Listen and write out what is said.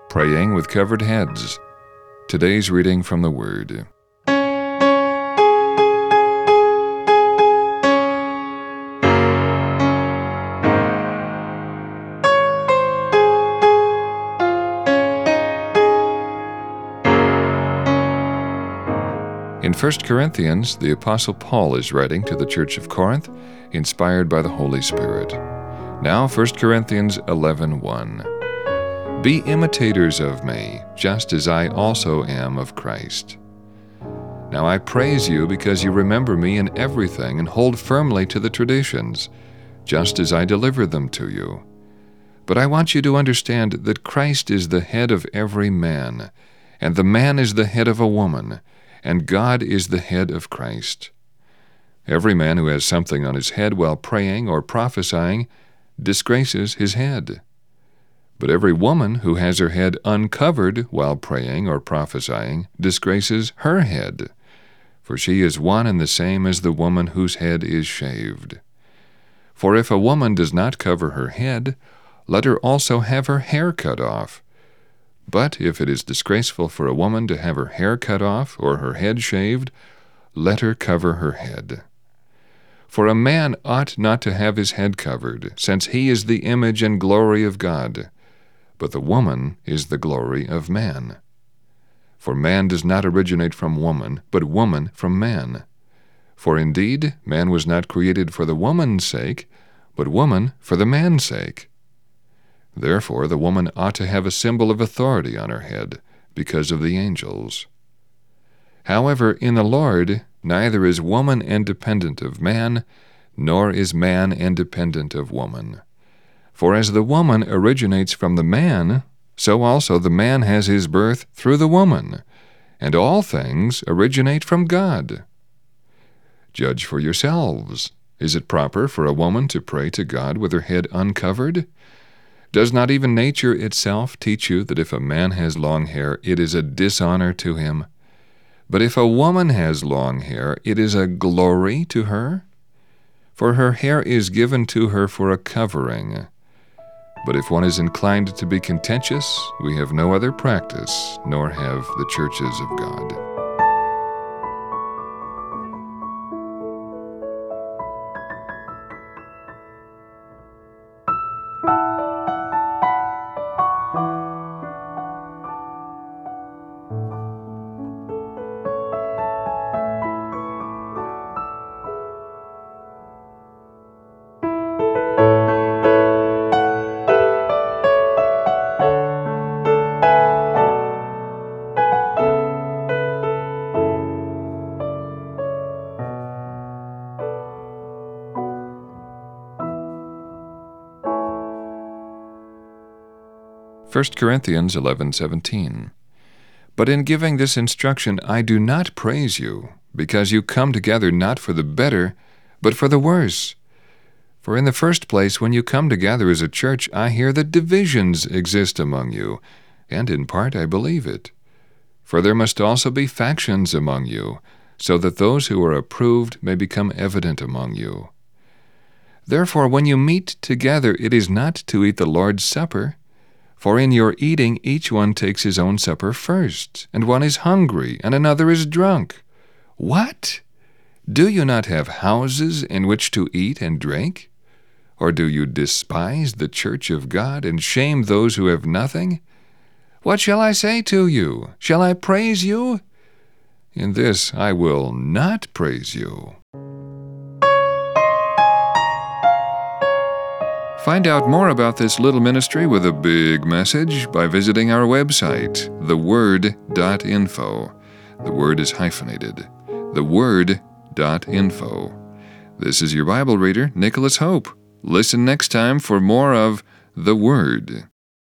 Praying with Covered Heads. Today's reading from the Word. In 1 Corinthians, the Apostle Paul is writing to the Church of Corinth, inspired by the Holy Spirit. Now 1 Corinthians 11:1. Be imitators of me, just as I also am of Christ. Now I praise you because you remember me in everything and hold firmly to the traditions, just as I delivered them to you. But I want you to understand that Christ is the head of every man, and the man is the head of a woman, and God is the head of Christ. Every man who has something on his head while praying or prophesying disgraces his head. But every woman who has her head uncovered while praying or prophesying disgraces her head, for she is one and the same as the woman whose head is shaved. For if a woman does not cover her head, let her also have her hair cut off. But if it is disgraceful for a woman to have her hair cut off or her head shaved, let her cover her head. For a man ought not to have his head covered, since he is the image and glory of God, but the woman is the glory of man. For man does not originate from woman, but woman from man. For indeed, man was not created for the woman's sake, but woman for the man's sake. Therefore the woman ought to have a symbol of authority on her head, because of the angels. However, in the Lord, neither is woman independent of man, nor is man independent of woman. For as the woman originates from the man, so also the man has his birth through the woman, and all things originate from God. Judge for yourselves. Is it proper for a woman to pray to God with her head uncovered? Does not even nature itself teach you that if a man has long hair, it is a dishonor to him? But if a woman has long hair, it is a glory to her? For her hair is given to her for a covering. But if one is inclined to be contentious, we have no other practice, nor have the churches of God. First Corinthians 11:17. But in giving this instruction I do not praise you, because you come together not for the better, but for the worse. For in the first place, when you come together as a church, I hear that divisions exist among you, and in part I believe it. For there must also be factions among you, so that those who are approved may become evident among you. Therefore, when you meet together, it is not to eat the Lord's Supper. For in your eating each one takes his own supper first, and one is hungry, and another is drunk. What? Do you not have houses in which to eat and drink? Or do you despise the church of God, and shame those who have nothing? What shall I say to you? Shall I praise you? In this I will not praise you. Find out more about this little ministry with a big message by visiting our website, theword.info. The word is hyphenated. theword.info. This is your Bible reader, Nicholas Hope. Listen next time for more of The Word.